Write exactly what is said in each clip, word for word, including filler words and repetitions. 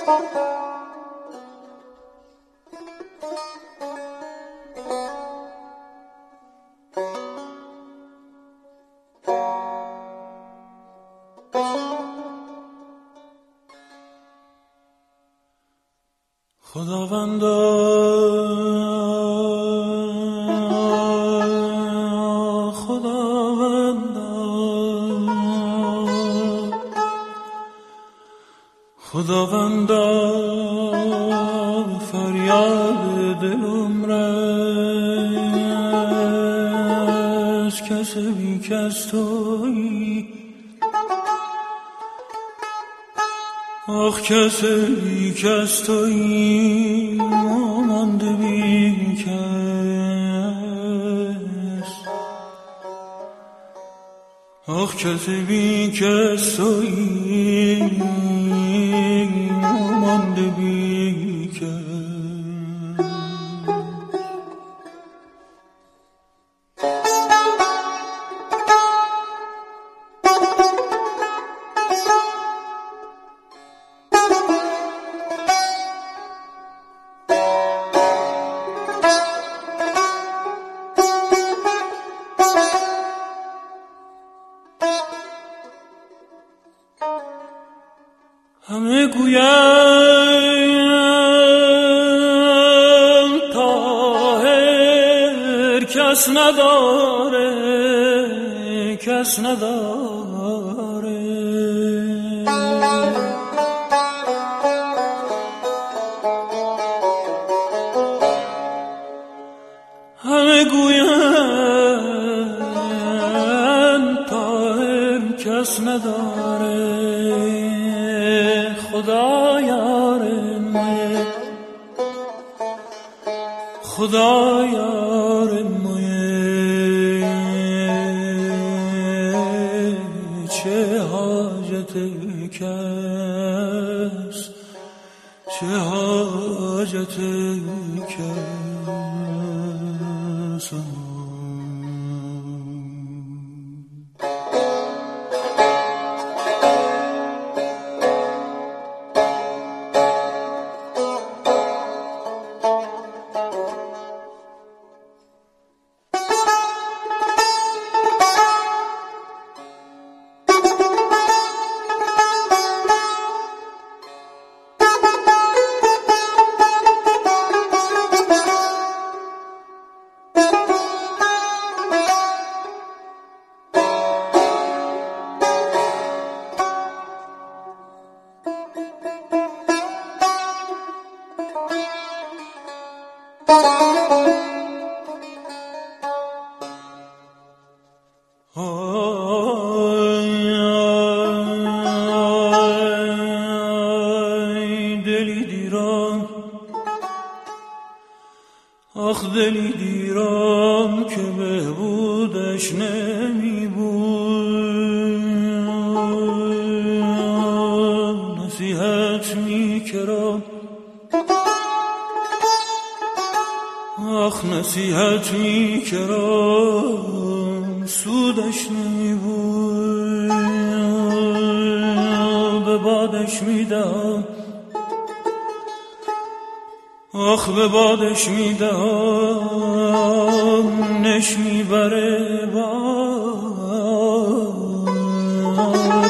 خداوندا خداوندا خداوندا فریاد دلم رس کسی بی کس تویی آخ کسی بی کس تویی مانده بی کس آخ کسی بی کس تویی مانده بی کس همه گویم طاهر کس نداره کس نداره همه گویم طاهر کس نداره خدا یار مایه خدا یار مایه چه حاجت کس چه حاجت کس آخ دلی دیرم که بهبودش نمی بود نصیحت می کرم آخ نصیحت می کرم سودش نمی بود به بادش می دهم آخ به بادش میدم نش میبره باد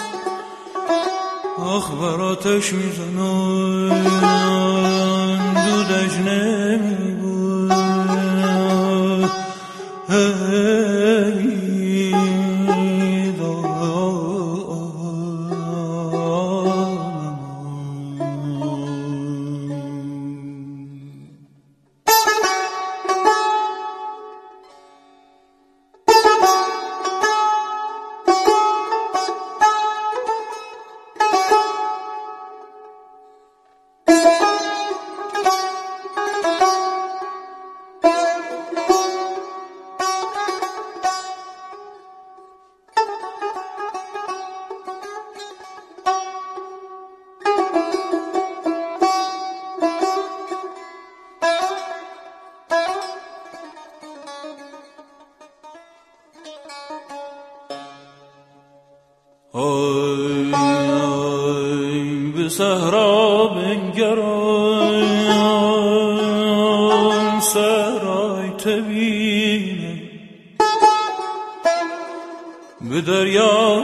آخ براتش میزنم دودش نمیبود صحرا بنگران صحرای تبینه به دریا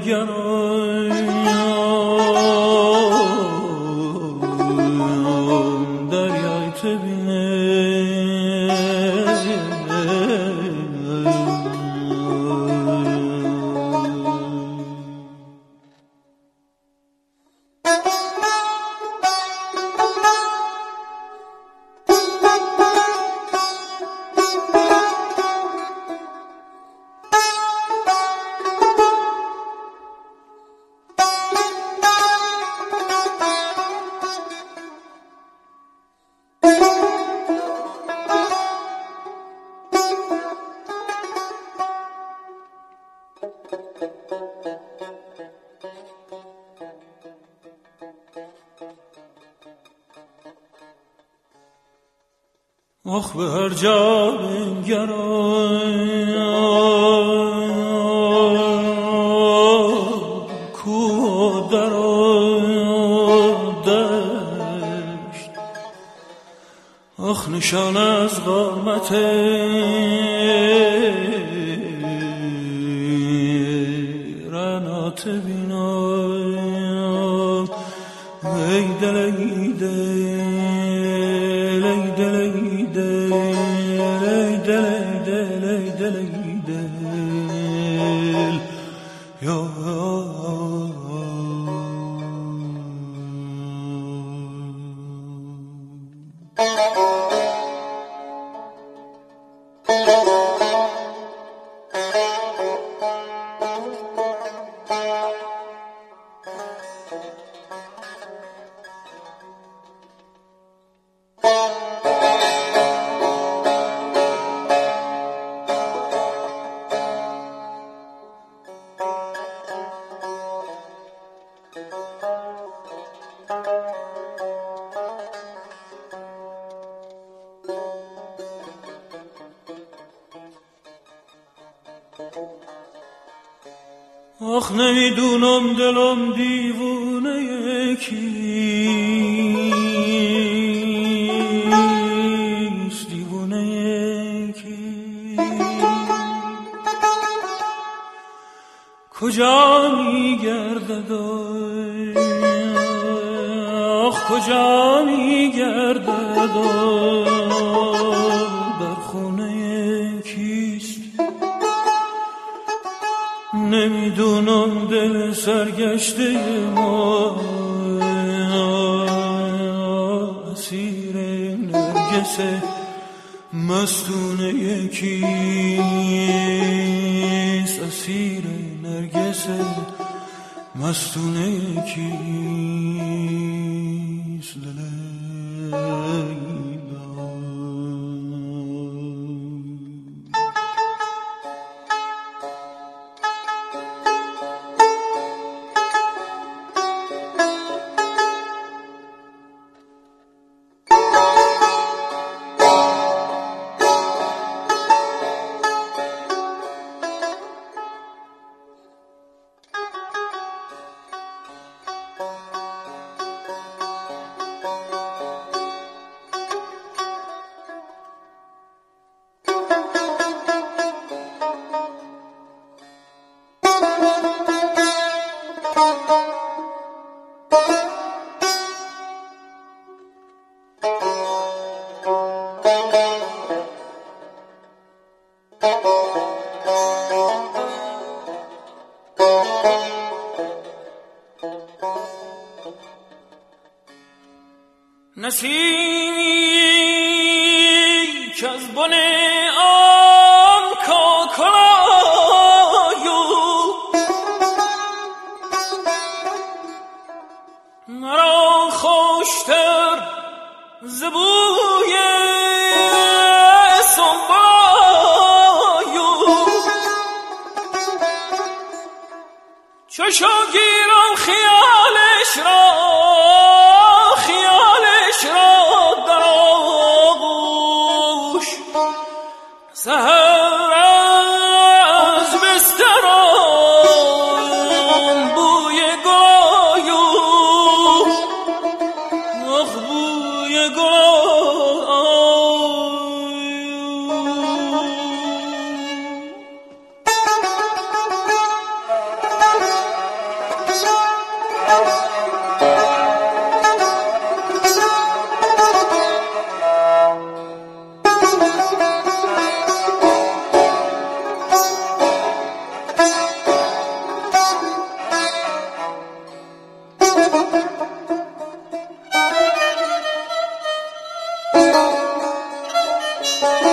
بنگران دریای تبینه آخ به هر جا بنگران کوه و در و دشت آخ نشان از قامت رنات بینام ای دل ای دل ای دل ای دل ای دل ای دل ای دل یا آخ نمیدونم دلم دیوونه کیست دیوونه کی کجا میگردد آخ کجا میگردد در خونه کیست نمیدونم دل سرگشته ما اسیر نرگس مستونه یکیست اسیر نرگس مستونه یکیست لیلا نسیمی که از بن آن کاکلایو مرا خوشتر ز بوی سنبایو چشم گیرم خیالش را سهر از بسترم بوی گایو Thank you.